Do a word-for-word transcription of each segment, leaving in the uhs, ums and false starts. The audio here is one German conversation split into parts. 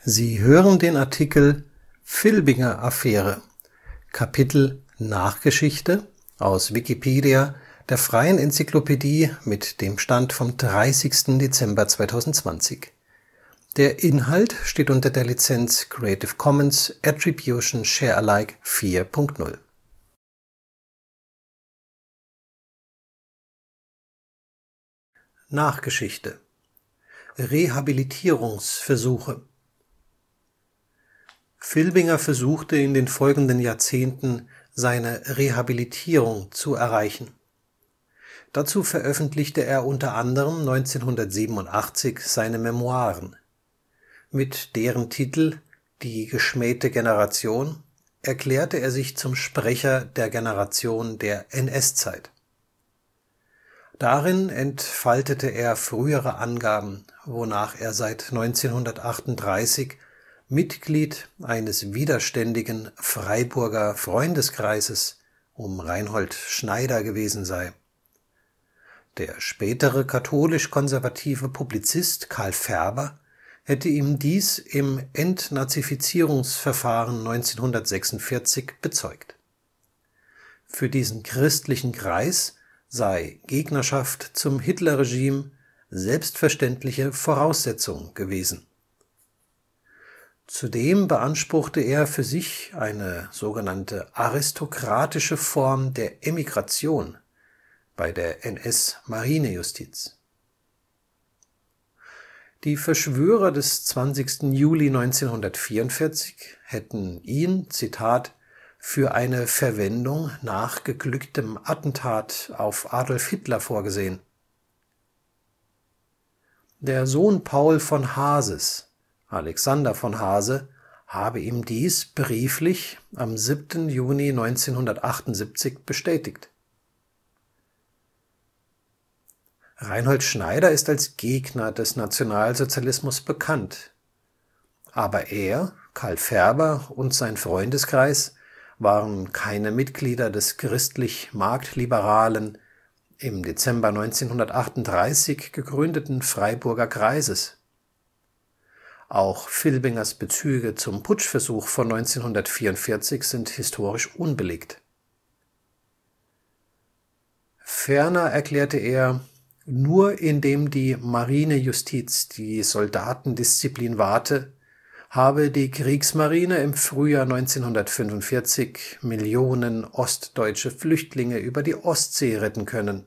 Sie hören den Artikel Filbinger-Affäre, Kapitel Nachgeschichte, aus Wikipedia, der freien Enzyklopädie. Mit dem Stand vom dreißigsten Dezember zweitausendzwanzig. Der Inhalt steht unter der Lizenz Creative Commons Attribution Share Alike vier Punkt null. Nachgeschichte. Rehabilitierungsversuche. Filbinger versuchte in den folgenden Jahrzehnten, seine Rehabilitierung zu erreichen. Dazu veröffentlichte er unter anderem neunzehnhundertsiebenundachtzig seine Memoiren. Mit deren Titel Die geschmähte Generation erklärte er sich zum Sprecher der Generation der N S-Zeit. Darin entfaltete er frühere Angaben, wonach er seit neunzehnhundertachtunddreißig Mitglied eines widerständigen Freiburger Freundeskreises um Reinhold Schneider gewesen sei. Der spätere katholisch-konservative Publizist Karl Färber hätte ihm dies im Entnazifizierungsverfahren neunzehnhundertsechsundvierzig bezeugt. Für diesen christlichen Kreis sei Gegnerschaft zum Hitlerregime selbstverständliche Voraussetzung gewesen. Zudem beanspruchte er für sich eine sogenannte aristokratische Form der Emigration bei der N S-Marinejustiz. Die Verschwörer des zwanzigsten Juli neunzehnhundertvierundvierzig hätten ihn, Zitat, für eine Verwendung nach geglücktem Attentat auf Adolf Hitler vorgesehen. Der Sohn Paul von Haases, Alexander von Haase, habe ihm dies brieflich am siebten Juni neunzehnhundertachtundsiebzig bestätigt. Reinhold Schneider ist als Gegner des Nationalsozialismus bekannt. Aber er, Karl Färber und sein Freundeskreis waren keine Mitglieder des christlich-marktliberalen, im Dezember neunzehnhundertachtunddreißig gegründeten Freiburger Kreises. Auch Filbingers Bezüge zum Putschversuch von neunzehnhundertvierundvierzig sind historisch unbelegt. Ferner erklärte er, nur indem die Marinejustiz die Soldatendisziplin wahrte, habe die Kriegsmarine im Frühjahr neunzehnhundertfünfundvierzig Millionen ostdeutsche Flüchtlinge über die Ostsee retten können.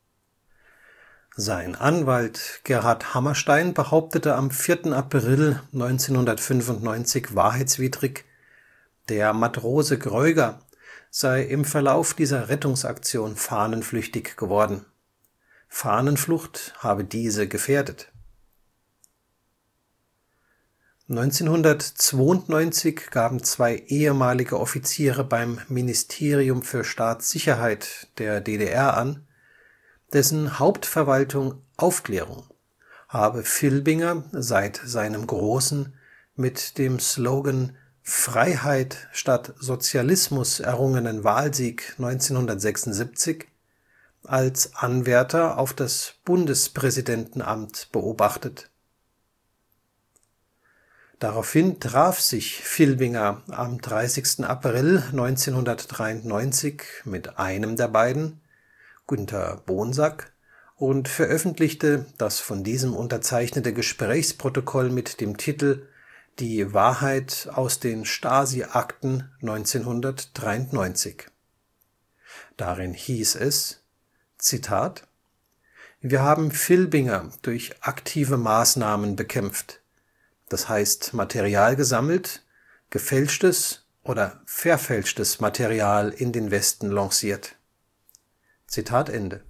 Sein Anwalt Gerhard Hammerstein behauptete am vierten April neunzehnhundertfünfundneunzig wahrheitswidrig, der Matrose Greuger sei im Verlauf dieser Rettungsaktion fahnenflüchtig geworden. Fahnenflucht habe diese gefährdet. neunzehnhundertzweiundneunzig gaben zwei ehemalige Offiziere beim Ministerium für Staatssicherheit der D D R an, dessen Hauptverwaltung Aufklärung habe Filbinger seit seinem großen, mit dem Slogan Freiheit statt Sozialismus errungenen Wahlsieg neunzehnhundertsechsundsiebzig als Anwärter auf das Bundespräsidentenamt beobachtet. Daraufhin traf sich Filbinger am dreißigsten April neunzehnhundertdreiundneunzig mit einem der beiden, Günter Bonsack, und veröffentlichte das von diesem unterzeichnete Gesprächsprotokoll mit dem Titel Die Wahrheit aus den Stasi-Akten neunzehnhundertdreiundneunzig. Darin hieß es, Zitat: Wir haben Filbinger durch aktive Maßnahmen bekämpft, das heißt Material gesammelt, gefälschtes oder verfälschtes Material in den Westen lanciert. Zitat Ende.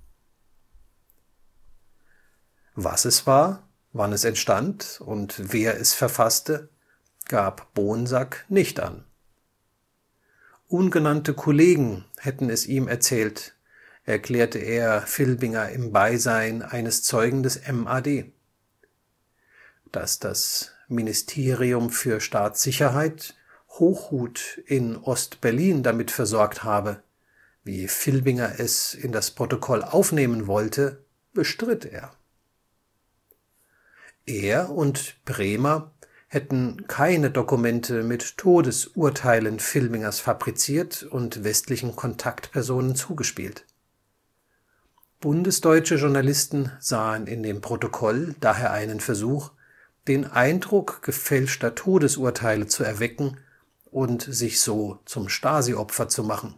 Was es war, wann es entstand und wer es verfasste, gab Bonsack nicht an. Ungenannte Kollegen hätten es ihm erzählt, erklärte er Filbinger im Beisein eines Zeugen des M A D. Dass das Ministerium für Staatssicherheit Hochhuth in Ost-Berlin damit versorgt habe, wie Filbinger es in das Protokoll aufnehmen wollte, bestritt er. Er und Bremer hätten keine Dokumente mit Todesurteilen Filbingers fabriziert und westlichen Kontaktpersonen zugespielt. Bundesdeutsche Journalisten sahen in dem Protokoll daher einen Versuch, den Eindruck gefälschter Todesurteile zu erwecken und sich so zum Stasi-Opfer zu machen.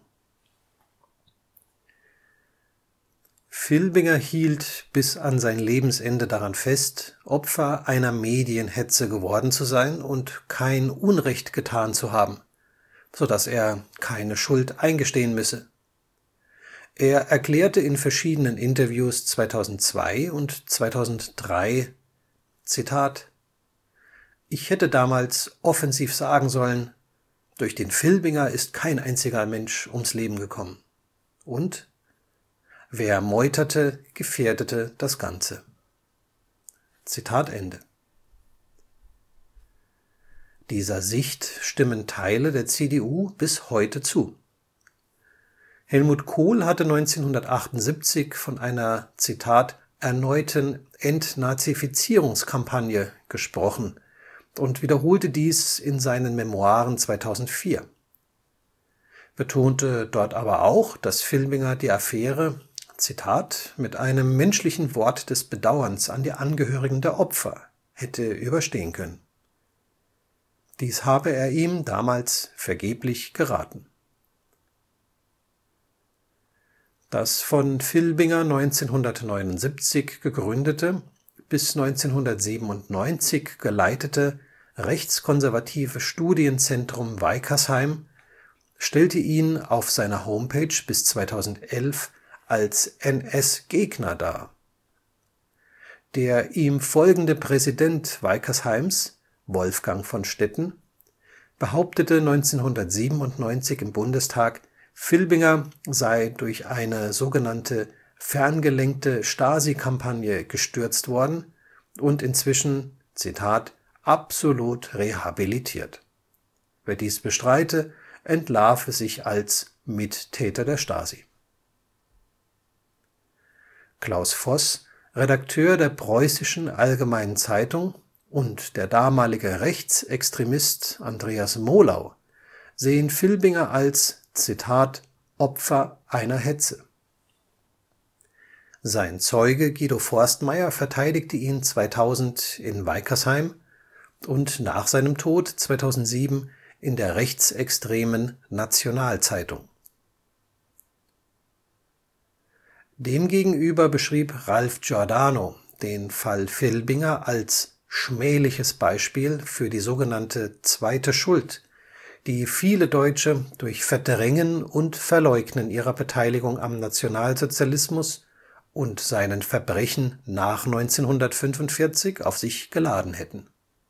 Filbinger hielt bis an sein Lebensende daran fest, Opfer einer Medienhetze geworden zu sein und kein Unrecht getan zu haben, so dass er keine Schuld eingestehen müsse. Er erklärte in verschiedenen Interviews zweitausendzwei und zweitausenddrei, Zitat: Ich hätte damals offensiv sagen sollen, durch den Filbinger ist kein einziger Mensch ums Leben gekommen. Und wer meuterte, gefährdete das Ganze. Zitat Ende. Dieser Sicht stimmen Teile der C D U bis heute zu. Helmut Kohl hatte neunzehnhundertachtundsiebzig von einer, Zitat, erneuten Entnazifizierungskampagne gesprochen und wiederholte dies in seinen Memoiren zweitausendvier. Betonte dort aber auch, dass Filbinger die Affäre, Zitat, mit einem menschlichen Wort des Bedauerns an die Angehörigen der Opfer hätte überstehen können. Dies habe er ihm damals vergeblich geraten. Das von Filbinger neunzehnhundertneunundsiebzig gegründete, bis neunzehnhundertsiebenundneunzig geleitete rechtskonservative Studienzentrum Weikersheim stellte ihn auf seiner Homepage bis zweitausendelf als N S-Gegner dar. Der ihm folgende Präsident Weitersheims, Wolfgang von Stetten, behauptete neunzehnhundertsiebenundneunzig im Bundestag, Filbinger sei durch eine sogenannte ferngelenkte Stasi-Kampagne gestürzt worden und inzwischen, Zitat, absolut rehabilitiert. Wer dies bestreite, entlarve sich als Mittäter der Stasi. Klaus Voss, Redakteur der Preußischen Allgemeinen Zeitung, und der damalige Rechtsextremist Andreas Molau sehen Filbinger als, Zitat, Opfer einer Hetze. Sein Zeuge Guido Forstmeier verteidigte ihn zweitausend in Weikersheim und nach seinem Tod zweitausendsieben in der rechtsextremen Nationalzeitung. Demgegenüber beschrieb Ralph Giordano den Fall Filbinger als schmähliches Beispiel für die sogenannte zweite Schuld, die viele Deutsche durch Verdrängen und Verleugnen ihrer Beteiligung am Nationalsozialismus und seinen Verbrechen nach neunzehnhundertfünfundvierzig auf sich geladen hätten.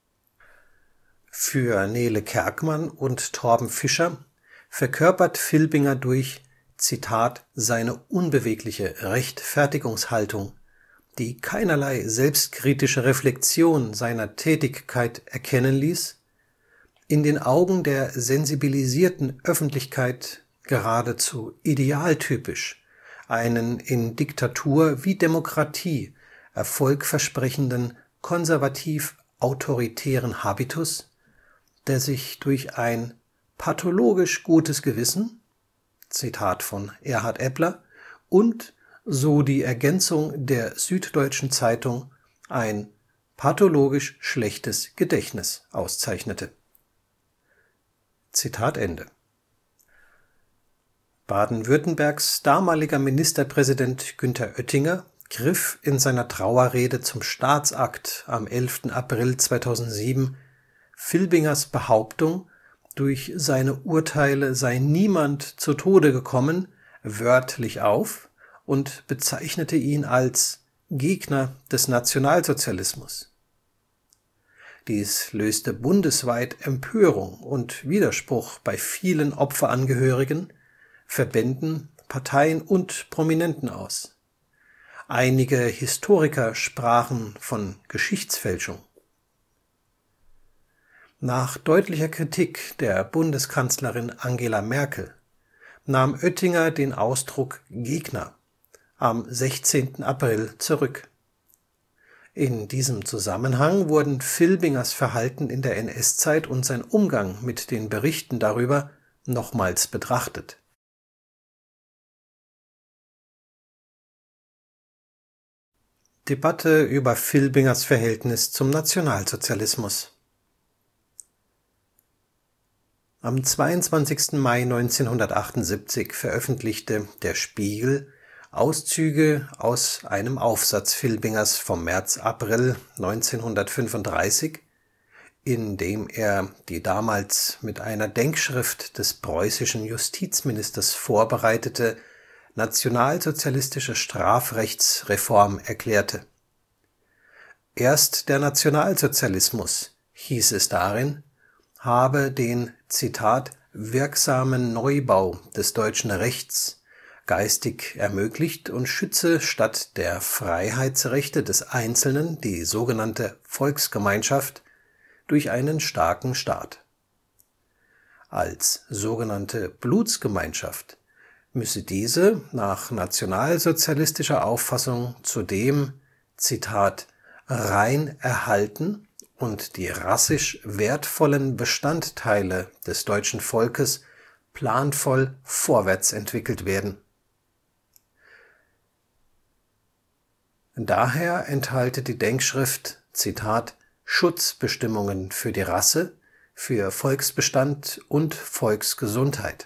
Für Nele Kerkmann und Torben Fischer verkörpert Filbinger durch, Zitat, seine unbewegliche Rechtfertigungshaltung, die keinerlei selbstkritische Reflexion seiner Tätigkeit erkennen ließ, in den Augen der sensibilisierten Öffentlichkeit geradezu idealtypisch einen in Diktatur wie Demokratie erfolgversprechenden konservativ-autoritären Habitus, der sich durch ein pathologisch gutes Gewissen, Zitat von Erhard Eppler, und, so die Ergänzung der Süddeutschen Zeitung, ein pathologisch schlechtes Gedächtnis auszeichnete. Zitat Ende. Baden-Württembergs damaliger Ministerpräsident Günther Oettinger griff in seiner Trauerrede zum Staatsakt am elften April zweitausendsieben Filbingers Behauptung, durch seine Urteile sei niemand zu Tode gekommen, wörtlich auf und bezeichnete ihn als Gegner des Nationalsozialismus. Dies löste bundesweit Empörung und Widerspruch bei vielen Opferangehörigen, Verbänden, Parteien und Prominenten aus. Einige Historiker sprachen von Geschichtsfälschung. Nach deutlicher Kritik der Bundeskanzlerin Angela Merkel nahm Oettinger den Ausdruck Gegner am sechzehnten April zurück. In diesem Zusammenhang wurden Filbingers Verhalten in der N S-Zeit und sein Umgang mit den Berichten darüber nochmals betrachtet. Debatte über Filbingers Verhältnis zum Nationalsozialismus. Am zweiundzwanzigsten Mai neunzehnhundertachtundsiebzig veröffentlichte Der Spiegel Auszüge aus einem Aufsatz Filbingers vom März-April neunzehnhundertfünfunddreißig, in dem er die damals mit einer Denkschrift des preußischen Justizministers vorbereitete nationalsozialistische Strafrechtsreform erklärte. Erst der Nationalsozialismus, hieß es darin, habe den „ wirksamen Neubau des deutschen Rechts geistig ermöglicht und schütze statt der Freiheitsrechte des Einzelnen die sogenannte Volksgemeinschaft durch einen starken Staat. Als sogenannte Blutsgemeinschaft müsse diese nach nationalsozialistischer Auffassung zudem „ rein erhalten und die rassisch wertvollen Bestandteile des deutschen Volkes planvoll vorwärtsentwickelt werden. Daher enthalte die Denkschrift „ Schutzbestimmungen für die Rasse, für Volksbestand und Volksgesundheit.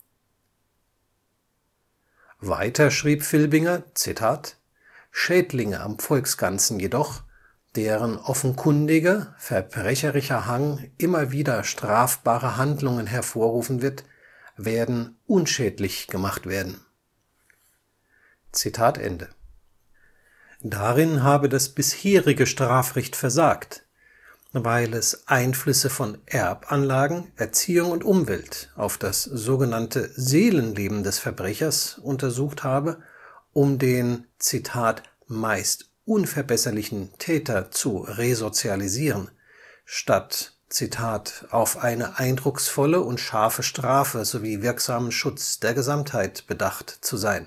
“Weiter schrieb Filbinger: „ Schädlinge am Volksganzen jedoch, deren offenkundiger, verbrecherischer Hang immer wieder strafbare Handlungen hervorrufen wird, werden unschädlich gemacht werden. “Zitat Ende. Darin habe das bisherige Strafrecht versagt, weil es Einflüsse von Erbanlagen, Erziehung und Umwelt auf das sogenannte Seelenleben des Verbrechers untersucht habe, um den „ meist unverbesserlichen Täter zu resozialisieren, statt „ auf eine eindrucksvolle und scharfe Strafe sowie wirksamen Schutz der Gesamtheit bedacht zu sein.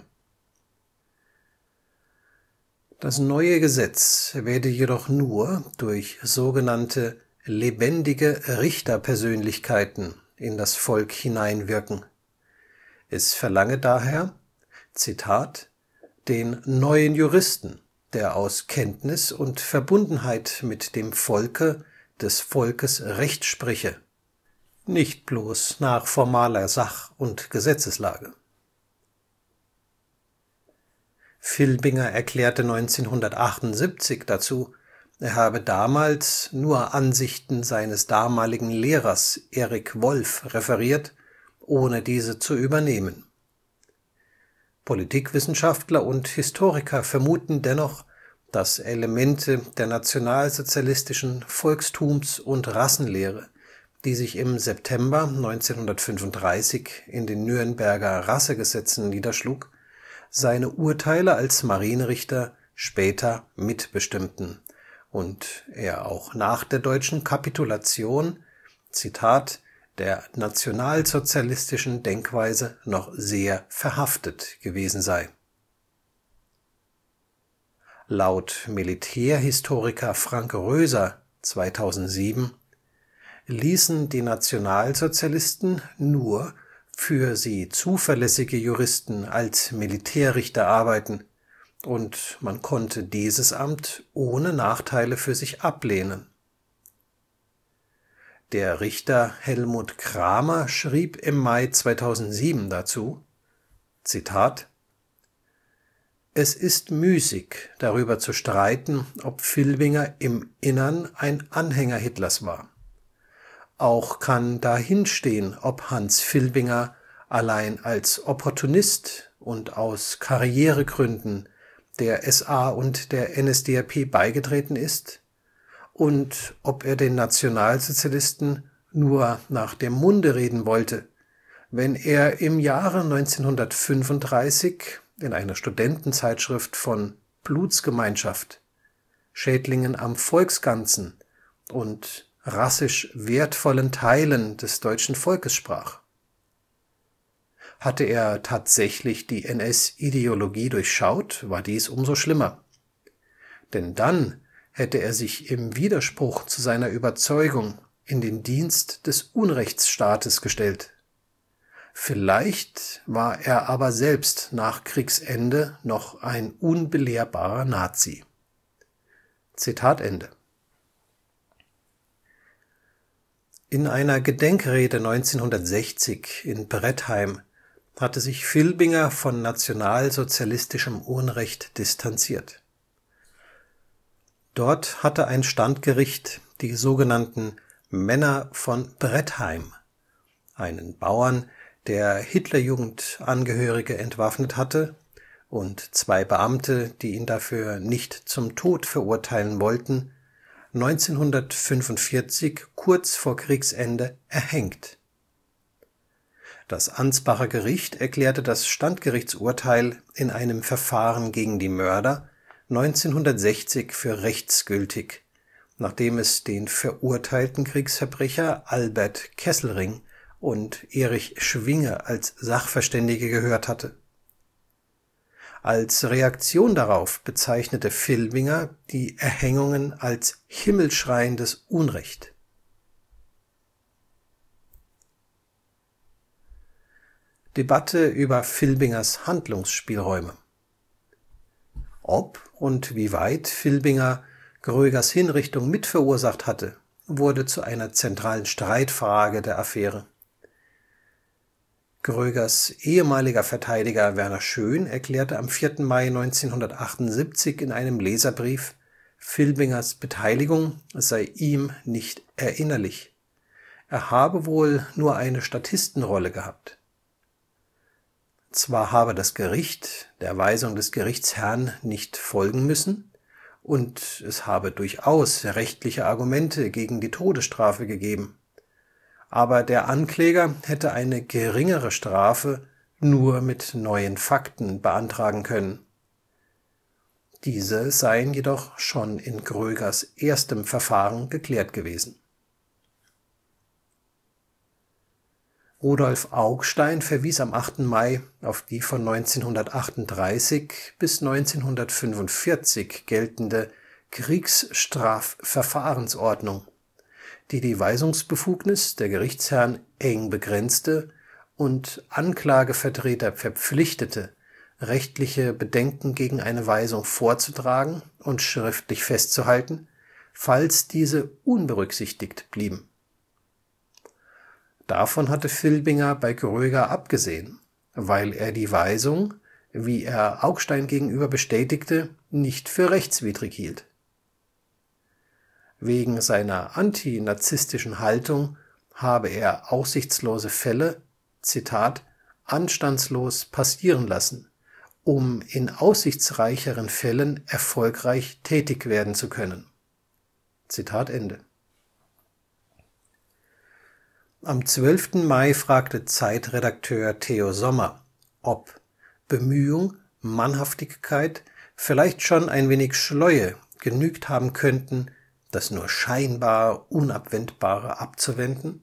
“Das neue Gesetz werde jedoch nur durch sogenannte „ lebendige Richterpersönlichkeiten “in das Volk hineinwirken. Es verlange daher „ den neuen Juristen, der aus Kenntnis und Verbundenheit mit dem Volke des Volkes Recht spreche, nicht bloß nach formaler Sach - und Gesetzeslage. Filbinger erklärte neunzehnhundertachtundsiebzig dazu, er habe damals nur Ansichten seines damaligen Lehrers Erik Wolff referiert, ohne diese zu übernehmen. Politikwissenschaftler und Historiker vermuten dennoch, dass Elemente der nationalsozialistischen Volkstums - und Rassenlehre, die sich im September neunzehnhundertfünfunddreißig in den Nürnberger Rassegesetzen niederschlug, seine Urteile als Marienrichter später mitbestimmten und er auch nach der deutschen Kapitulation „ der nationalsozialistischen Denkweise noch sehr verhaftet gewesen sei. “Laut Militärhistoriker Frank Röser zweitausendsieben ließen die Nationalsozialisten nur für sie zuverlässige Juristen als Militärrichter arbeiten, und man konnte dieses Amt ohne Nachteile für sich ablehnen. Der Richter Helmut Kramer schrieb im Mai zweitausendsieben dazu: „ Es ist müßig, darüber zu streiten, ob Filbinger im Innern ein Anhänger Hitlers war. Auch kann dahinstehen, ob Hans Filbinger allein als Opportunist und aus Karrieregründen der S A und der N S D A P beigetreten ist und ob er den Nationalsozialisten nur nach dem Munde reden wollte, wenn er im Jahre neunzehnhundertfünfunddreißig in einer Studentenzeitschrift von Blutsgemeinschaft, Schädlingen am Volksganzen und rassisch wertvollen Teilen des deutschen Volkes sprach. Hatte er tatsächlich die N S-Ideologie durchschaut, war dies umso schlimmer. Denn dann hätte er sich im Widerspruch zu seiner Überzeugung in den Dienst des Unrechtsstaates gestellt. Vielleicht war er aber selbst nach Kriegsende noch ein unbelehrbarer Nazi. Zitat Ende. In einer Gedenkrede neunzehnhundertsechzig in Brettheim hatte sich Filbinger von nationalsozialistischem Unrecht distanziert. Dort hatte ein Standgericht die sogenannten Männer von Brettheim, einen Bauern, der Hitlerjugend Angehörige entwaffnet hatte, und zwei Beamte, die ihn dafür nicht zum Tod verurteilen wollten, neunzehnhundertfünfundvierzig kurz vor Kriegsende erhängt. Das Ansbacher Gericht erklärte das Standgerichtsurteil in einem Verfahren gegen die Mörder neunzehnhundertsechzig für rechtsgültig, nachdem es den verurteilten Kriegsverbrecher Albert Kesselring und Erich Schwinge als Sachverständige gehört hatte. Als Reaktion darauf bezeichnete Filbinger die Erhängungen als himmelschreiendes Unrecht. Debatte über Filbingers Handlungsspielräume. Ob und wie weit Filbinger Grögers Hinrichtung mitverursacht hatte, wurde zu einer zentralen Streitfrage der Affäre. Grögers ehemaliger Verteidiger Werner Schön erklärte am vierten Mai neunzehnhundertachtundsiebzig in einem Leserbrief, Filbingers Beteiligung sei ihm nicht erinnerlich. Er habe wohl nur eine Statistenrolle gehabt. Zwar habe das Gericht der Weisung des Gerichtsherrn nicht folgen müssen, und es habe durchaus rechtliche Argumente gegen die Todesstrafe gegeben, aber der Ankläger hätte eine geringere Strafe nur mit neuen Fakten beantragen können. Diese seien jedoch schon in Grögers erstem Verfahren geklärt gewesen. Rudolf Augstein verwies am achten Mai auf die von neunzehnhundertachtunddreißig bis neunzehnhundertfünfundvierzig geltende Kriegsstrafverfahrensordnung, die die Weisungsbefugnis der Gerichtsherren eng begrenzte und Anklagevertreter verpflichtete, rechtliche Bedenken gegen eine Weisung vorzutragen und schriftlich festzuhalten, falls diese unberücksichtigt blieben. Davon hatte Filbinger bei Gröger abgesehen, weil er die Weisung, wie er Augstein gegenüber bestätigte, nicht für rechtswidrig hielt. Wegen seiner antinazistischen Haltung habe er aussichtslose Fälle, Zitat, anstandslos passieren lassen, um in aussichtsreicheren Fällen erfolgreich tätig werden zu können. Zitat Ende. Am zwölften Mai fragte Zeitredakteur Theo Sommer, ob Bemühung, Mannhaftigkeit, vielleicht schon ein wenig Schleue genügt haben könnten, das nur scheinbar Unabwendbare abzuwenden.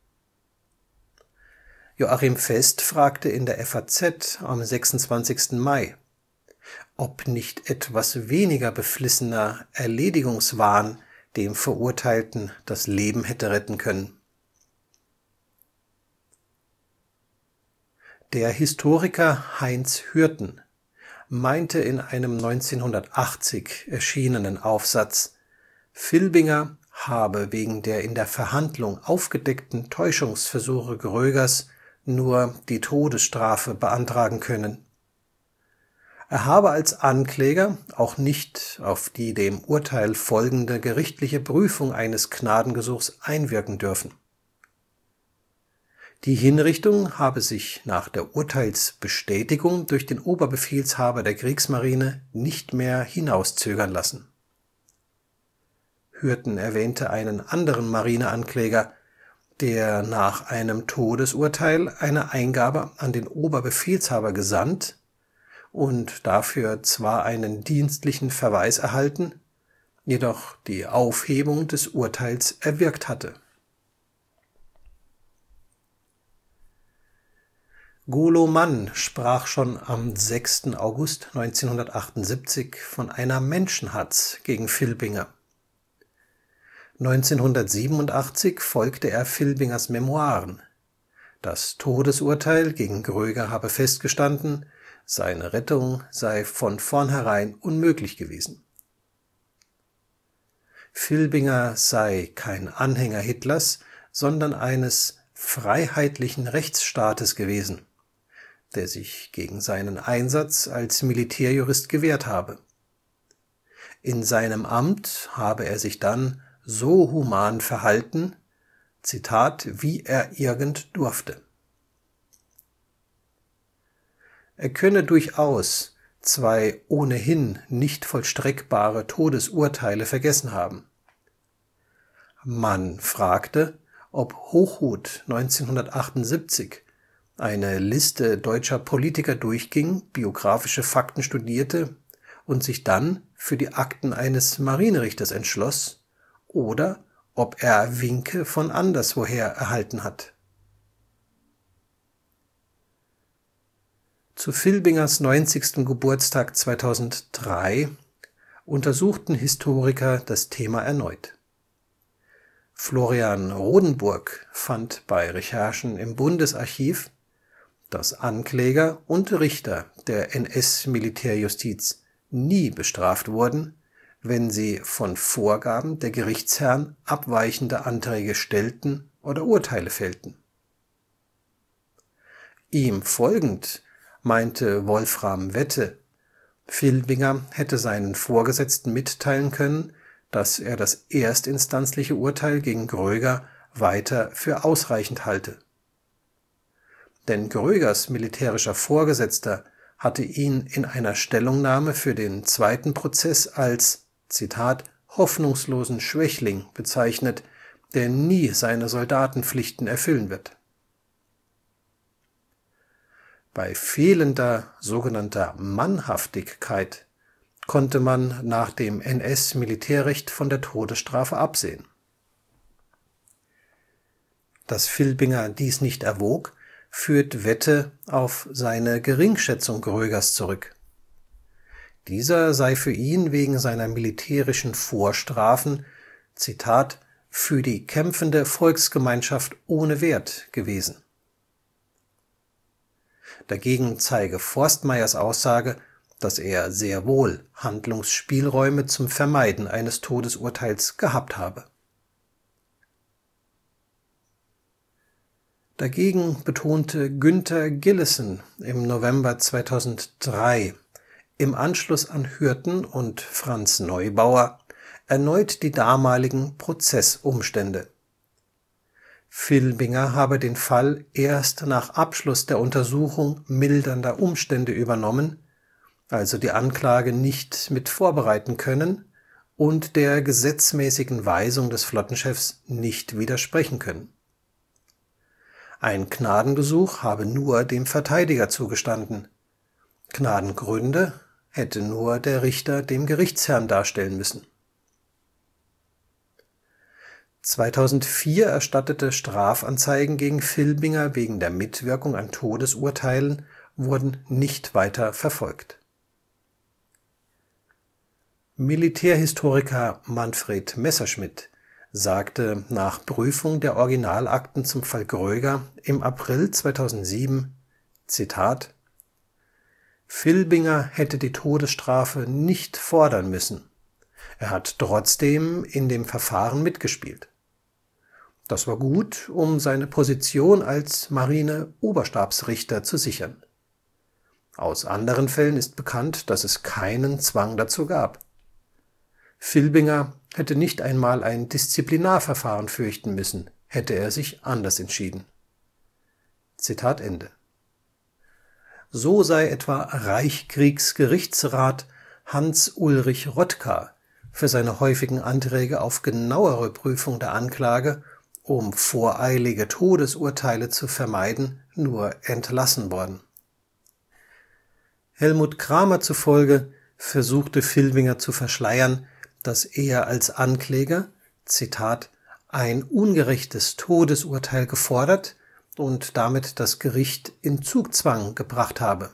Joachim Fest fragte in der F A Z am sechsundzwanzigsten Mai, ob nicht etwas weniger beflissener Erledigungswahn dem Verurteilten das Leben hätte retten können. Der Historiker Heinz Hürten meinte in einem neunzehnhundertachtzig erschienenen Aufsatz, Filbinger habe wegen der in der Verhandlung aufgedeckten Täuschungsversuche Grögers nur die Todesstrafe beantragen können. Er habe als Ankläger auch nicht auf die dem Urteil folgende gerichtliche Prüfung eines Gnadengesuchs einwirken dürfen. Die Hinrichtung habe sich nach der Urteilsbestätigung durch den Oberbefehlshaber der Kriegsmarine nicht mehr hinauszögern lassen. Hürten erwähnte einen anderen Marineankläger, der nach einem Todesurteil eine Eingabe an den Oberbefehlshaber gesandt und dafür zwar einen dienstlichen Verweis erhalten, jedoch die Aufhebung des Urteils erwirkt hatte. Golo Mann sprach schon am sechsten August neunzehnhundertachtundsiebzig von einer Menschenhatz gegen Filbinger neunzehnhundertsiebenundachtzig folgte er Filbingers Memoiren. Das Todesurteil gegen Gröger habe festgestanden, seine Rettung sei von vornherein unmöglich gewesen. Filbinger sei kein Anhänger Hitlers, sondern eines „ freiheitlichen Rechtsstaates “gewesen, der sich gegen seinen Einsatz als Militärjurist gewehrt habe. In seinem Amt habe er sich dann „ so human verhalten, Zitat, wie er irgend durfte. “Er könne durchaus zwei ohnehin nicht vollstreckbare Todesurteile vergessen haben. Mann fragte, ob Hochhuth neunzehnhundertachtundsiebzig eine Liste deutscher Politiker durchging, biografische Fakten studierte und sich dann für die Akten eines Marinerichters entschloss, oder ob er Winke von anderswoher erhalten hat. Zu Filbingers neunzigsten Geburtstag zweitausenddrei untersuchten Historiker das Thema erneut. Florian Rodenburg fand bei Recherchen im Bundesarchiv, dass Ankläger und Richter der N S-Militärjustiz nie bestraft wurden, wenn sie von Vorgaben der Gerichtsherren abweichende Anträge stellten oder Urteile fällten. Ihm folgend meinte Wolfram Wette, Filbinger hätte seinen Vorgesetzten mitteilen können, dass er das erstinstanzliche Urteil gegen Gröger weiter für ausreichend halte. Denn Grögers militärischer Vorgesetzter hatte ihn in einer Stellungnahme für den zweiten Prozess als Zitat, hoffnungslosen Schwächling bezeichnet, der nie seine Soldatenpflichten erfüllen wird. Bei fehlender sogenannter Mannhaftigkeit konnte man nach dem N S-Militärrecht von der Todesstrafe absehen. Dass Filbinger dies nicht erwog, führt Wette auf seine Geringschätzung Grögers zurück. Dieser sei für ihn wegen seiner militärischen Vorstrafen Zitat, für die kämpfende Volksgemeinschaft ohne Wert gewesen. Dagegen zeige Forstmeiers Aussage, dass er sehr wohl Handlungsspielräume zum Vermeiden eines Todesurteils gehabt habe. Dagegen betonte Günter Gillessen im November zweitausenddrei im Anschluss an Hürten und Franz Neubauer erneut die damaligen Prozessumstände. Filbinger habe den Fall erst nach Abschluss der Untersuchung mildernder Umstände übernommen, also die Anklage nicht mit vorbereiten können und der gesetzmäßigen Weisung des Flottenchefs nicht widersprechen können. Ein Gnadengesuch habe nur dem Verteidiger zugestanden. Gnadengründe hätte nur der Richter dem Gerichtsherrn darstellen müssen. zweitausendvier erstattete Strafanzeigen gegen Filbinger wegen der Mitwirkung an Todesurteilen wurden nicht weiter verfolgt. Militärhistoriker Manfred Messerschmidt sagte nach Prüfung der Originalakten zum Fall Gröger im April zweitausendsieben, Zitat, Filbinger hätte die Todesstrafe nicht fordern müssen. Er hat trotzdem in dem Verfahren mitgespielt. Das war gut, um seine Position als Marine-Oberstabsrichter zu sichern. Aus anderen Fällen ist bekannt, dass es keinen Zwang dazu gab. Filbinger hätte nicht einmal ein Disziplinarverfahren fürchten müssen, hätte er sich anders entschieden. Zitat Ende. So sei etwa Reichskriegsgerichtsrat Hans-Ulrich Rothka für seine häufigen Anträge auf genauere Prüfung der Anklage, um voreilige Todesurteile zu vermeiden, nur entlassen worden. Helmut Kramer zufolge versuchte Filbinger zu verschleiern, dass er als Ankläger, Zitat, ein ungerechtes Todesurteil gefordert und damit das Gericht in Zugzwang gebracht habe.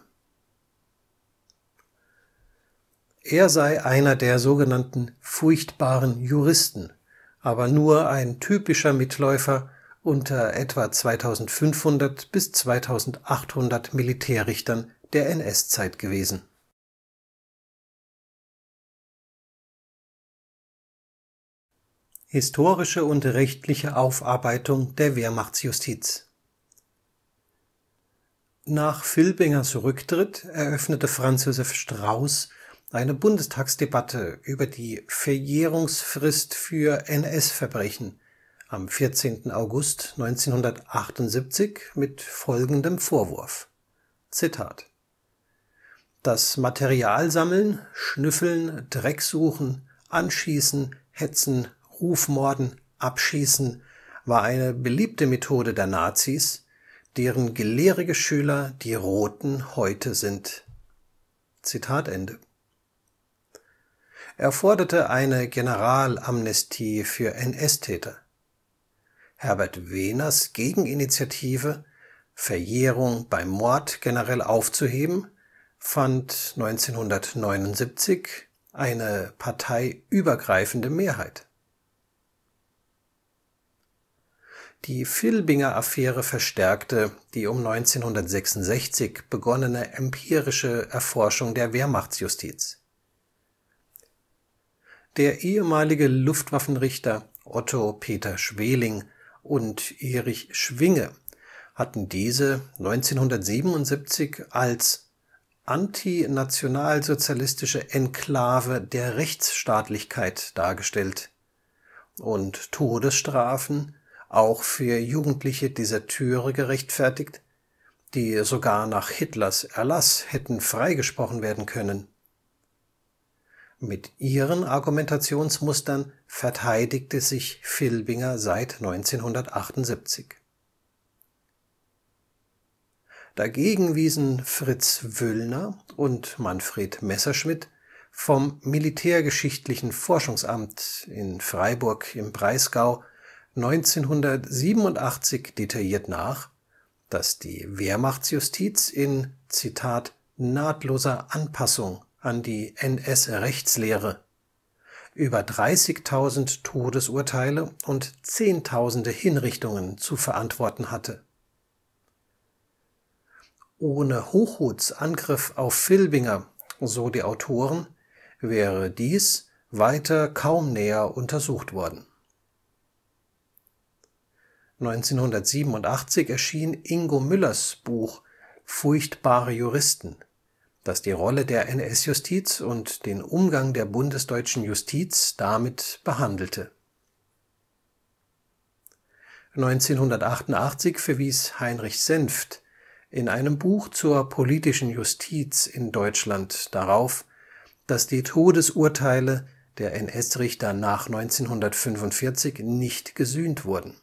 Er sei einer der sogenannten furchtbaren Juristen, aber nur ein typischer Mitläufer unter etwa zweitausendfünfhundert bis zweitausendachthundert Militärrichtern der N S-Zeit gewesen. Historische und rechtliche Aufarbeitung der Wehrmachtsjustiz. Nach Vilbingers Rücktritt eröffnete Franz Josef Strauß eine Bundestagsdebatte über die Verjährungsfrist für N S-Verbrechen am vierzehnten August neunzehnhundertachtundsiebzig mit folgendem Vorwurf: Zitat: Das Material sammeln, schnüffeln, Dreck suchen, anschießen, hetzen, Rufmorden, abschießen war eine beliebte Methode der Nazis, deren gelehrige Schüler die Roten heute sind. Zitat Ende. Er forderte eine Generalamnestie für N S-Täter. Herbert Wehners Gegeninitiative, Verjährung beim Mord generell aufzuheben, fand neunzehnhundertneunundsiebzig eine parteiübergreifende Mehrheit. Die Vilbinger-Affäre verstärkte die um neunzehnhundertsechsundsechzig begonnene empirische Erforschung der Wehrmachtsjustiz. Der ehemalige Luftwaffenrichter Otto Peter Schweling und Erich Schwinge hatten diese neunzehnhundertsiebenundsiebzig als antinationalsozialistische Enklave der Rechtsstaatlichkeit dargestellt und Todesstrafen auch für jugendliche Deserteure gerechtfertigt, die sogar nach Hitlers Erlass hätten freigesprochen werden können. Mit ihren Argumentationsmustern verteidigte sich Vilbinger seit neunzehnhundertachtundsiebzig. Dagegen wiesen Fritz Wüllner und Manfred Messerschmitt vom Militärgeschichtlichen Forschungsamt in Freiburg im Breisgau neunzehnhundertsiebenundachtzig detailliert nach, dass die Wehrmachtsjustiz in „ Zitat nahtloser Anpassung an die N S-Rechtslehre “über dreißigtausend Todesurteile und Zehntausende Hinrichtungen zu verantworten hatte. Ohne Hochhuths Angriff auf Vilbinger, so die Autoren, wäre dies weiter kaum näher untersucht worden. neunzehnhundertsiebenundachtzig erschien Ingo Müllers Buch Furchtbare Juristen, das die Rolle der N S-Justiz und den Umgang der bundesdeutschen Justiz damit behandelte. neunzehnhundertachtundachtzig verwies Heinrich Senft in einem Buch zur politischen Justiz in Deutschland darauf, dass die Todesurteile der N S-Richter nach neunzehnhundertfünfundvierzig nicht gesühnt wurden.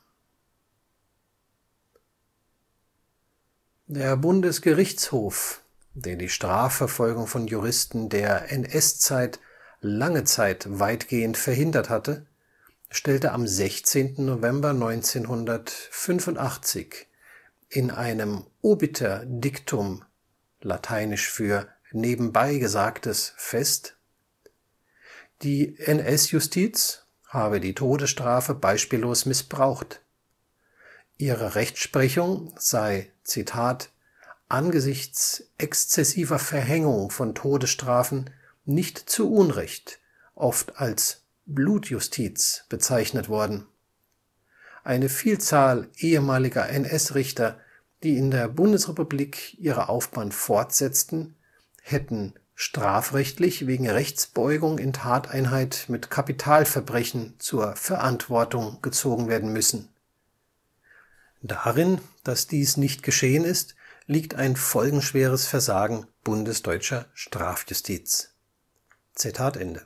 Der Bundesgerichtshof, der die Strafverfolgung von Juristen der N S-Zeit lange Zeit weitgehend verhindert hatte, stellte am sechzehnten November neunzehnhundertfünfundachtzig in einem Obiter Dictum (lateinisch für nebenbei Gesagtes) fest: Die N S-Justiz habe die Todesstrafe beispiellos missbraucht. Ihre Rechtsprechung sei „ Zitat angesichts exzessiver Verhängung von Todesstrafen nicht zu Unrecht oft als Blutjustiz bezeichnet worden. Eine Vielzahl ehemaliger N S-Richter, die in der Bundesrepublik ihre Laufbahn fortsetzten, hätten strafrechtlich wegen Rechtsbeugung in Tateinheit mit Kapitalverbrechen zur Verantwortung gezogen werden müssen. Darin, dass dies nicht geschehen ist, liegt ein folgenschweres Versagen bundesdeutscher Strafjustiz. Zitat Ende.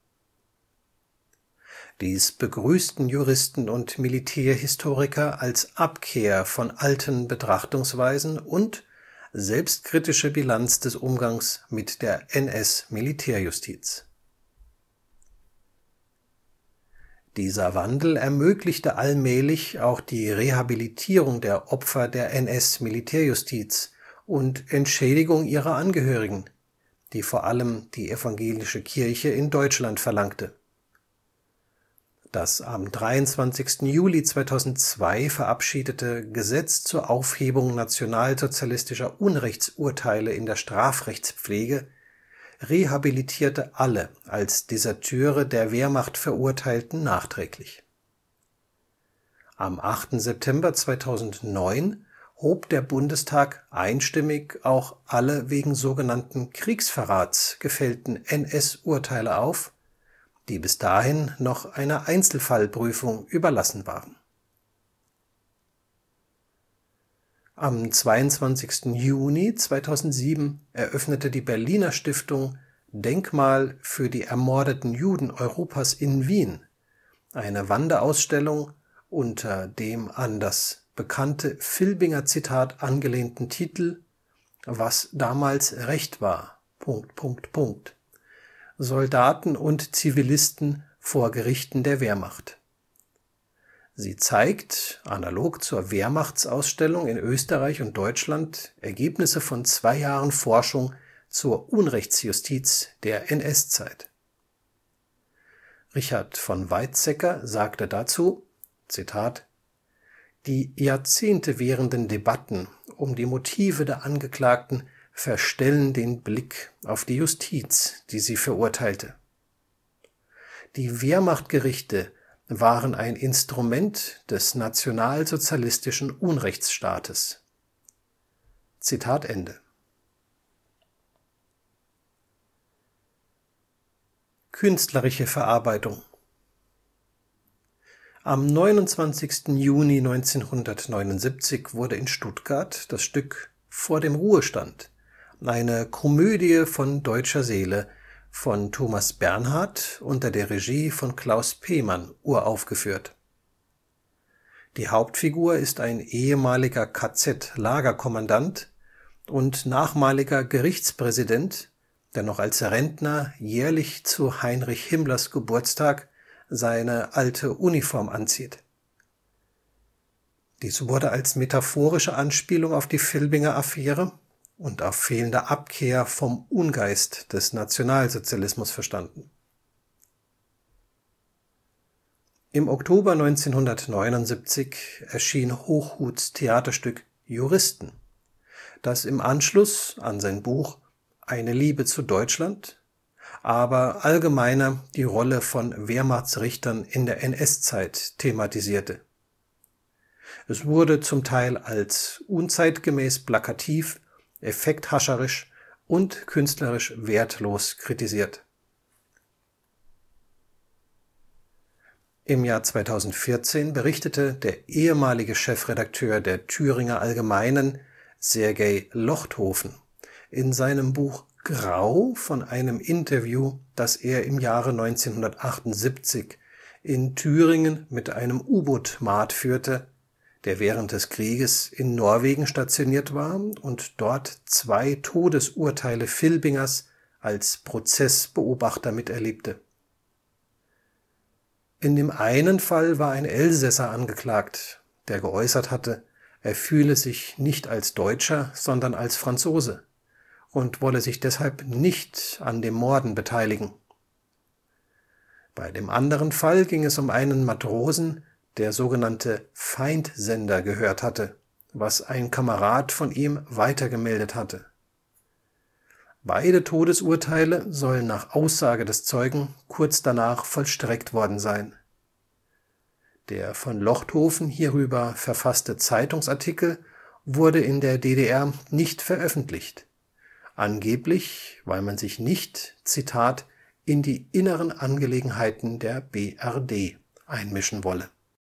Dies begrüßten Juristen und Militärhistoriker als Abkehr von alten Betrachtungsweisen und selbstkritische Bilanz des Umgangs mit der N S-Militärjustiz. Dieser Wandel ermöglichte allmählich auch die Rehabilitierung der Opfer der N S-Militärjustiz und Entschädigung ihrer Angehörigen, die vor allem die evangelische Kirche in Deutschland verlangte. Das am dreiundzwanzigsten Juli zweitausendzwei verabschiedete Gesetz zur Aufhebung nationalsozialistischer Unrechtsurteile in der Strafrechtspflege rehabilitierte alle als Deserteure der Wehrmacht Verurteilten nachträglich. Am achten September zweitausendneun hob der Bundestag einstimmig auch alle wegen sogenannten Kriegsverrats gefällten N S-Urteile auf, die bis dahin noch einer Einzelfallprüfung überlassen waren. Am zweiundzwanzigsten Juni zweitausendsieben eröffnete die Berliner Stiftung Denkmal für die ermordeten Juden Europas in Wien eine Wanderausstellung unter dem an das bekannte Filbinger-Zitat angelehnten Titel Was damals Recht war. Soldaten und Zivilisten vor Gerichten der Wehrmacht. Sie zeigt, analog zur Wehrmachtsausstellung in Österreich und Deutschland, Ergebnisse von zwei Jahren Forschung zur Unrechtsjustiz der N S-Zeit. Richard von Weizsäcker sagte dazu: Zitat: Die Jahrzehnte währenden Debatten um die Motive der Angeklagten verstellen den Blick auf die Justiz, die sie verurteilte. Die Wehrmachtgerichte waren ein Instrument des nationalsozialistischen Unrechtsstaates. Zitat Ende. Künstlerische Verarbeitung. Am neunundzwanzigsten Juni neunzehnhundertneunundsiebzig wurde in Stuttgart das Stück Vor dem Ruhestand, eine Komödie von deutscher Seele von Thomas Bernhard unter der Regie von Klaus Pemann uraufgeführt. Die Hauptfigur ist ein ehemaliger K Z-Lagerkommandant und nachmaliger Gerichtspräsident, der noch als Rentner jährlich zu Heinrich Himmlers Geburtstag seine alte Uniform anzieht. Dies wurde als metaphorische Anspielung auf die Filbinger-Affäre und auf fehlende Abkehr vom Ungeist des Nationalsozialismus verstanden. Im Oktober neunzehnhundertneunundsiebzig erschien Hochhuths Theaterstück Juristen, das im Anschluss an sein Buch Eine Liebe zu Deutschland, aber allgemeiner die Rolle von Wehrmachtsrichtern in der N S-Zeit thematisierte. Es wurde zum Teil als unzeitgemäß plakativ, effekthascherisch und künstlerisch wertlos kritisiert. Im Jahr zweitausendvierzehn berichtete der ehemalige Chefredakteur der Thüringer Allgemeinen, Sergej Lochthofen, in seinem Buch Grau von einem Interview, das er im Jahre neunzehnhundertachtundsiebzig in Thüringen mit einem U-Boot-Maat führte, der während des Krieges in Norwegen stationiert war und dort zwei Todesurteile Filbingers als Prozessbeobachter miterlebte. In dem einen Fall war ein Elsässer angeklagt, der geäußert hatte, er fühle sich nicht als Deutscher, sondern als Franzose und wolle sich deshalb nicht an dem Morden beteiligen. Bei dem anderen Fall ging es um einen Matrosen, der sogenannte Feindsender gehört hatte, was ein Kamerad von ihm weitergemeldet hatte. Beide Todesurteile sollen nach Aussage des Zeugen kurz danach vollstreckt worden sein. Der von Lochthofen hierüber verfasste Zeitungsartikel wurde in der D D R nicht veröffentlicht, angeblich, weil man sich nicht, Zitat, in die inneren Angelegenheiten der B R D einmischen wolle.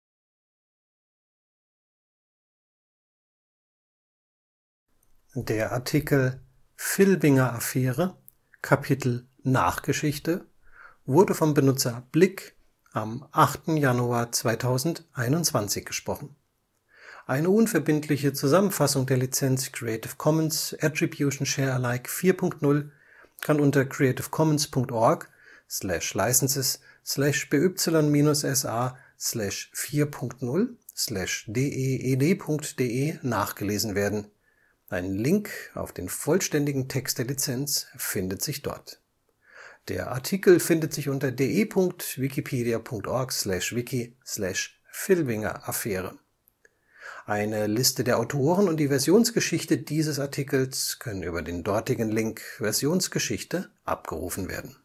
Der Artikel Filbinger-Affäre, Kapitel Nachgeschichte, wurde vom Benutzer Blick am achten Januar zweitausendeinundzwanzig gesprochen. Eine unverbindliche Zusammenfassung der Lizenz Creative Commons Attribution Share Alike vier Punkt null kann unter creativecommons Punkt org slash licenses slash B Y minus S A slash vier Punkt null slash D E E D Punkt D E nachgelesen werden. Ein Link auf den vollständigen Text der Lizenz findet sich dort. Der Artikel findet sich unter de.wikipedia.org/wiki/Filbinger-Affäre. Eine Liste der Autoren und die Versionsgeschichte dieses Artikels können über den dortigen Link Versionsgeschichte abgerufen werden